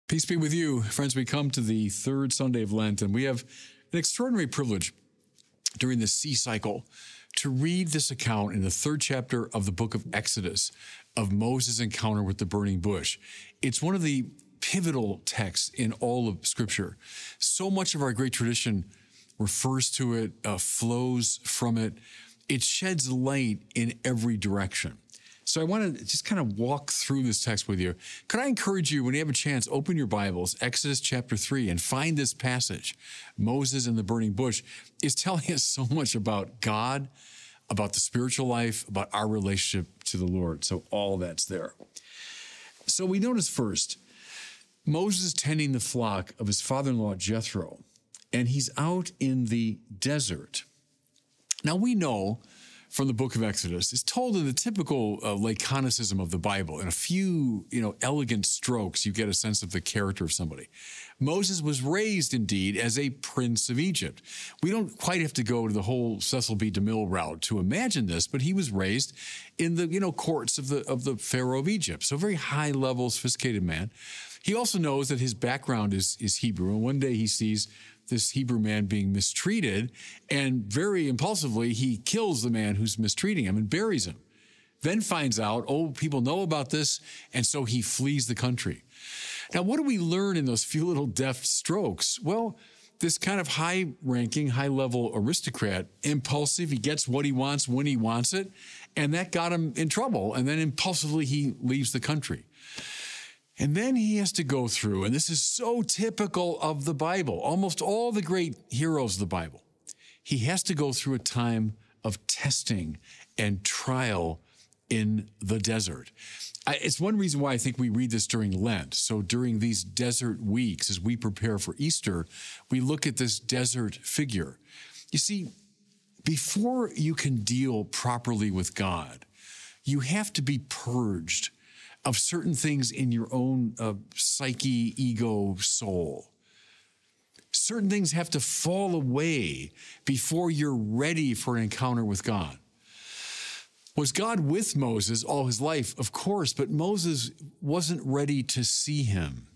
Peace be with you. Friends, we come to the third Sunday of Lent, and we have an extraordinary privilege during the sea cycle to read this account in the third chapter of the book of Exodus of Moses' encounter with the burning bush. It's one of the pivotal texts in all of Scripture. So much of our great tradition refers to it, flows from it. It sheds light in every direction. So I want to just kind of walk through this text with you. Could I encourage you, when you have a chance, open your Bibles, Exodus chapter 3, and find this passage. Moses and the burning bush is telling us so much about God, about the spiritual life, about our relationship to the Lord. So all that's there. So we notice first, Moses tending the flock of his father-in-law Jethro, and he's out in the desert. Now we know from the book of Exodus, it's told in the typical laconicism of the Bible. In a few, elegant strokes, you get a sense of the character of somebody. Moses was raised, indeed, as a prince of Egypt. We don't quite have to go to the whole Cecil B. DeMille route to imagine this, but he was raised in the, courts of the Pharaoh of Egypt. So a very high-level, sophisticated man. He also knows that his background is Hebrew, and one day he sees this Hebrew man being mistreated, and very impulsively, he kills the man who's mistreating him and buries him. Then finds out, people know about this, and so he flees the country. Now, what do we learn in those few little deft strokes? Well, this kind of high-ranking, high-level aristocrat, impulsive, he gets what he wants when he wants it, and that got him in trouble, and then impulsively he leaves the country. And then he has to go through, and this is so typical of the Bible, almost all the great heroes of the Bible. He has to go through a time of testing and trial in the desert. It's one reason why I think we read this during Lent. So during these desert weeks, as we prepare for Easter, we look at this desert figure. You see, before you can deal properly with God, you have to be purged of certain things in your own psyche, ego, soul. Certain things have to fall away before you're ready for an encounter with God. Was God with Moses all his life? Of course, but Moses wasn't ready to see him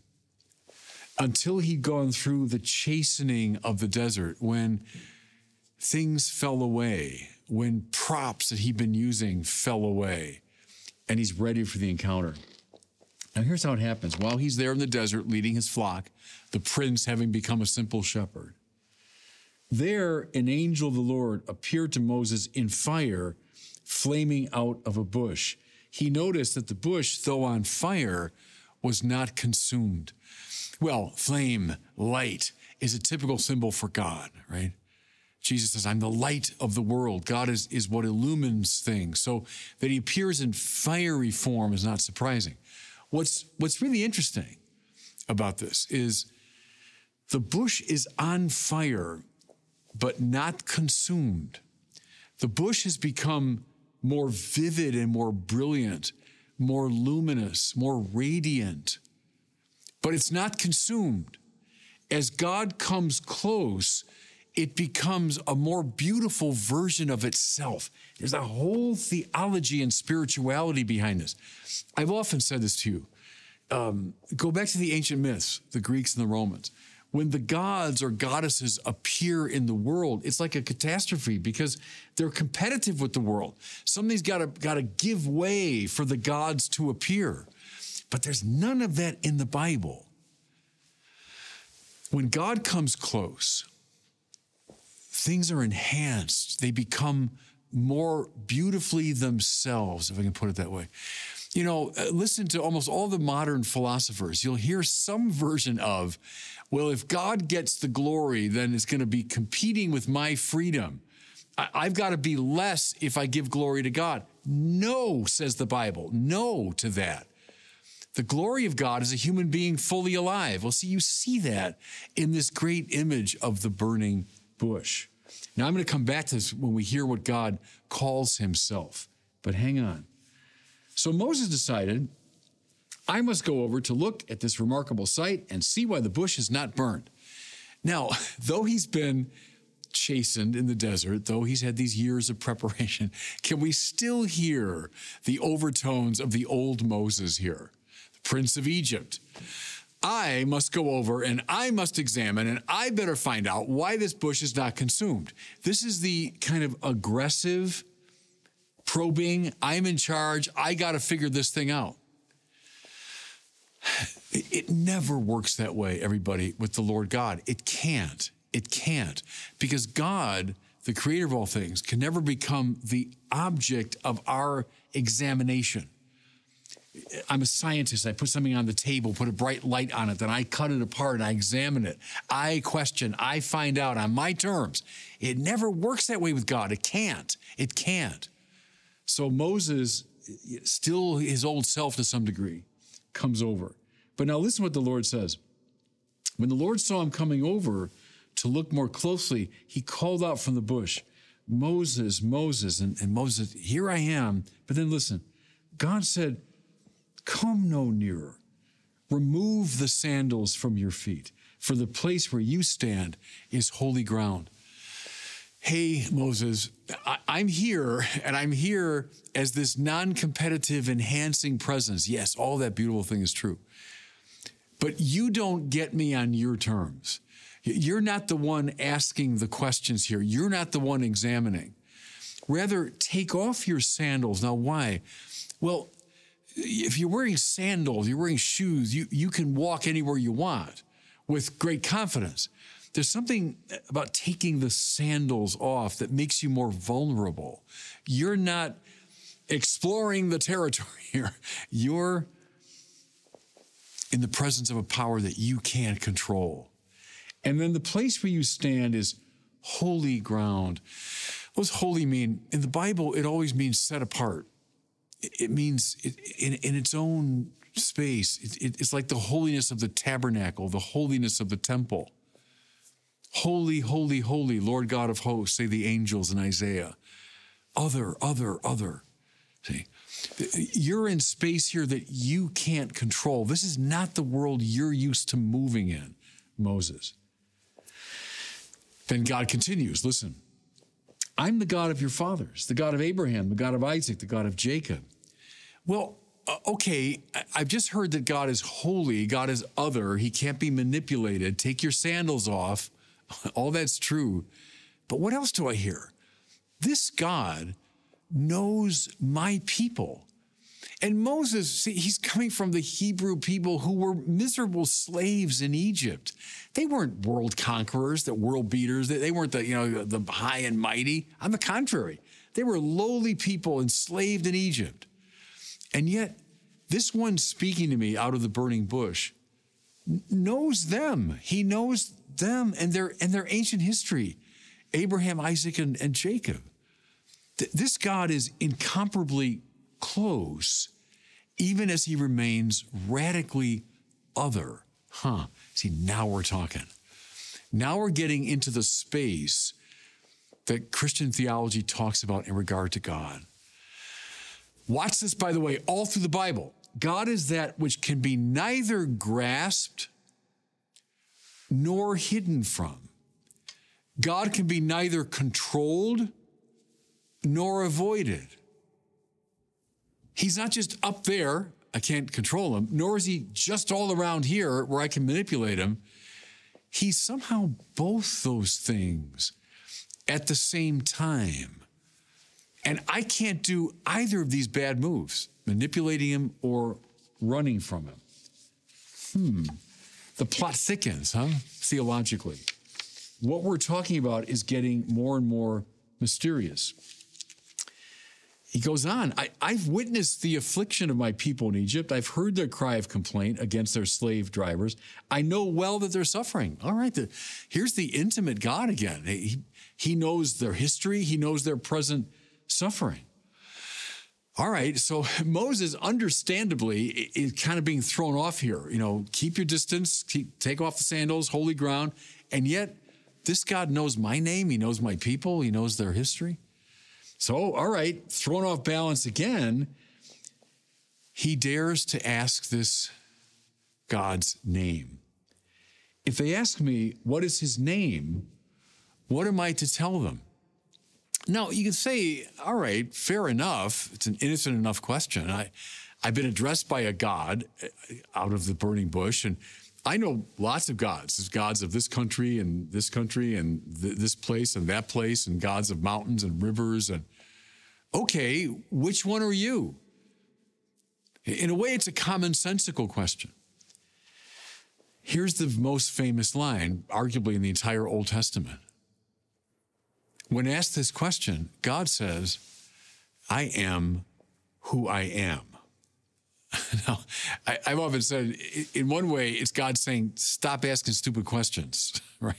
until he'd gone through the chastening of the desert, when things fell away, when props that he'd been using fell away, and he's ready for the encounter. Now, here's how it happens. While he's there in the desert leading his flock, the prince having become a simple shepherd, there an angel of the Lord appeared to Moses in fire, flaming out of a bush. He noticed that the bush, though on fire, was not consumed. Well, flame, light, is a typical symbol for God, right? Jesus says, I'm the light of the world. God is what illumines things. So that he appears in fiery form is not surprising. What's really interesting about this is the bush is on fire, but not consumed. The bush has become more vivid and more brilliant, more luminous, more radiant, but it's not consumed. As God comes close, it becomes a more beautiful version of itself. There's a whole theology and spirituality behind this. I've often said this to you. Go back to the ancient myths, the Greeks and the Romans. When the gods or goddesses appear in the world, it's like a catastrophe because they're competitive with the world. Something's got to give way for the gods to appear. But there's none of that in the Bible. When God comes close, things are enhanced. They become more beautifully themselves, if I can put it that way. Listen to almost all the modern philosophers. You'll hear some version of, well, if God gets the glory, then it's going to be competing with my freedom. I've got to be less if I give glory to God. No, says the Bible. No to that. The glory of God is a human being fully alive. Well, you see that in this great image of the burning bush. Now, I'm going to come back to this when we hear what God calls himself. But hang on. So Moses decided, I must go over to look at this remarkable sight and see why the bush is not burned. Now, though he's been chastened in the desert, though he's had these years of preparation, can we still hear the overtones of the old Moses here, the Prince of Egypt? I must go over and I must examine and I better find out why this bush is not consumed. This is the kind of aggressive, probing, I'm in charge, I got to figure this thing out. It never works that way, everybody, with the Lord God. It can't. It can't. Because God, the creator of all things, can never become the object of our examination. I'm a scientist. I put something on the table, put a bright light on it, then I cut it apart and I examine it. I question, I find out on my terms. It never works that way with God. It can't. It can't. So Moses, still his old self to some degree, comes over. But now listen what the Lord says. When the Lord saw him coming over to look more closely, he called out from the bush, Moses, Moses. And Moses, here I am. But then listen, God said, come no nearer. Remove the sandals from your feet, for the place where you stand is holy ground. Hey, Moses, I'm here, and I'm here as this non-competitive, enhancing presence. Yes, all that beautiful thing is true. But you don't get me on your terms. You're not the one asking the questions here. You're not the one examining. Rather, take off your sandals. Now, why? Well, if you're wearing sandals, you're wearing shoes, you can walk anywhere you want with great confidence. There's something about taking the sandals off that makes you more vulnerable. You're not exploring the territory here. You're in the presence of a power that you can't control. And then the place where you stand is holy ground. What does holy mean? In the Bible, it always means set apart. It means in its own space. It's like the holiness of the tabernacle, the holiness of the temple. Holy, holy, holy, Lord God of hosts, say the angels in Isaiah. Other. See, you're in space here that you can't control. This is not the world you're used to moving in, Moses. Then God continues, listen. I'm the God of your fathers, the God of Abraham, the God of Isaac, the God of Jacob. Well, okay, I've just heard that God is holy, God is other, he can't be manipulated. Take your sandals off. All that's true. But what else do I hear? This God knows my people. And Moses, see, he's coming from the Hebrew people who were miserable slaves in Egypt. They weren't world conquerors, the world beaters. They weren't the high and mighty. On the contrary, they were lowly people enslaved in Egypt. And yet, this one speaking to me out of the burning bush knows them. He knows them and their ancient history, Abraham, Isaac, and Jacob. This God is incomparably close, even as he remains radically other. See, now we're talking. Now we're getting into the space that Christian theology talks about in regard to God. Watch this, by the way, all through the Bible. God is that which can be neither grasped nor hidden from. God can be neither controlled nor avoided. He's not just up there, I can't control him, nor is he just all around here where I can manipulate him. He's somehow both those things at the same time. And I can't do either of these bad moves, manipulating him or running from him. The plot thickens, theologically. What we're talking about is getting more and more mysterious. He goes on, I've witnessed the affliction of my people in Egypt. I've heard their cry of complaint against their slave drivers. I know well that they're suffering. All right, here's the intimate God again. He knows their history. He knows their present suffering. All right, so Moses, understandably, is kind of being thrown off here. Keep your distance, take off the sandals, holy ground. And yet, this God knows my name. He knows my people. He knows their history. So, all right, thrown off balance again, he dares to ask this God's name. If they ask me, what is his name? What am I to tell them? Now, you can say, all right, fair enough. It's an innocent enough question. I've been addressed by a God out of the burning bush, and I know lots of gods. There's gods of this country and this place and that place, and gods of mountains and rivers. And okay, which one are you? In a way, it's a commonsensical question. Here's the most famous line, arguably in the entire Old Testament. When asked this question, God says, I am who I am. Now, I've often said, in one way, it's God saying, stop asking stupid questions, right?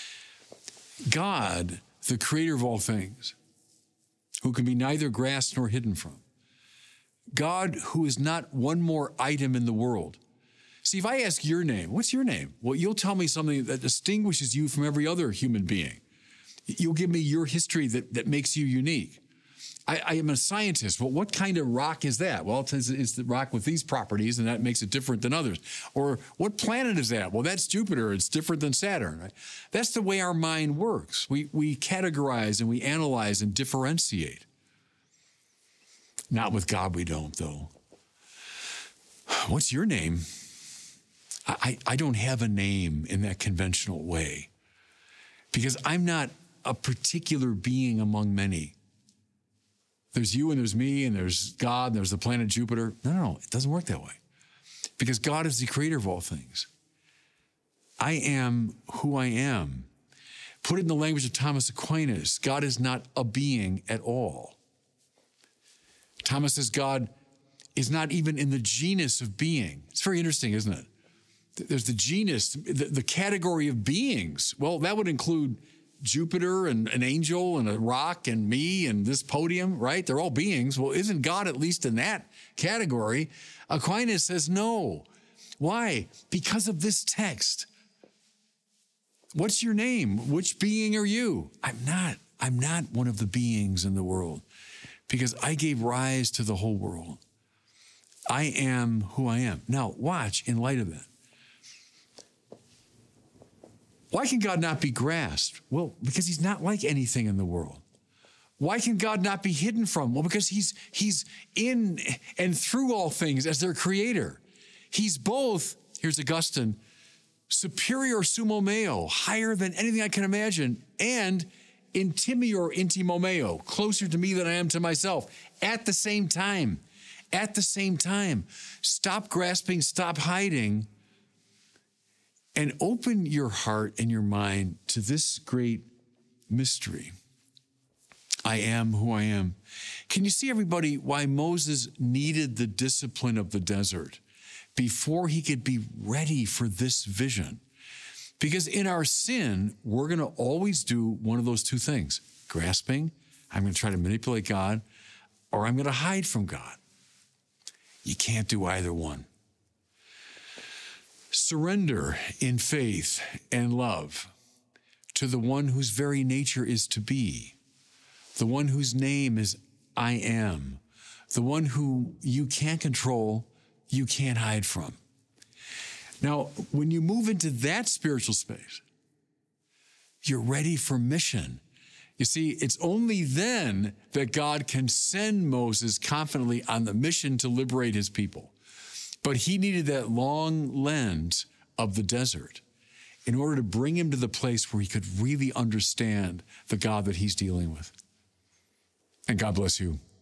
God, the creator of all things, who can be neither grasped nor hidden from. God, who is not one more item in the world. See, if I ask your name, what's your name? Well, you'll tell me something that distinguishes you from every other human being. You'll give me your history that makes you unique. I am a scientist. Well, what kind of rock is that? Well, it's the rock with these properties, and that makes it different than others. Or what planet is that? Well, that's Jupiter. It's different than Saturn. Right? That's the way our mind works. We categorize and we analyze and differentiate. Not with God, we don't, though. What's your name? I don't have a name in that conventional way, because I'm not a particular being among many. There's you and there's me and there's God and there's the planet Jupiter. No, it doesn't work that way, because God is the creator of all things. I am who I am. Put it in the language of Thomas Aquinas, God is not a being at all. Thomas says God is not even in the genus of being. It's very interesting, isn't it? There's the genus, the category of beings. Well, that would include Jupiter and an angel and a rock and me and this podium, right? They're all beings. Well, isn't God at least in that category? Aquinas says no. Why? Because of this text. What's your name? Which being are you? I'm not one of the beings in the world, because I gave rise to the whole world. I am who I am. Now, watch in light of that. Why can God not be grasped? Well, because he's not like anything in the world. Why can God not be hidden from? Well, because he's in and through all things as their creator. He's both, here's Augustine, superior sumo meo, higher than anything I can imagine, and intimior intimo meo, closer to me than I am to myself, at the same time. At the same time. Stop grasping, stop hiding, and open your heart and your mind to this great mystery. I am who I am. Can you see, everybody, why Moses needed the discipline of the desert before he could be ready for this vision? Because in our sin, we're going to always do one of those two things. Grasping, I'm going to try to manipulate God, or I'm going to hide from God. You can't do either one. Surrender in faith and love to the one whose very nature is to be, the one whose name is I am, the one who you can't control, you can't hide from. Now, when you move into that spiritual space, you're ready for mission. You see, it's only then that God can send Moses confidently on the mission to liberate his people. But he needed that long lens of the desert in order to bring him to the place where he could really understand the God that he's dealing with. And God bless you.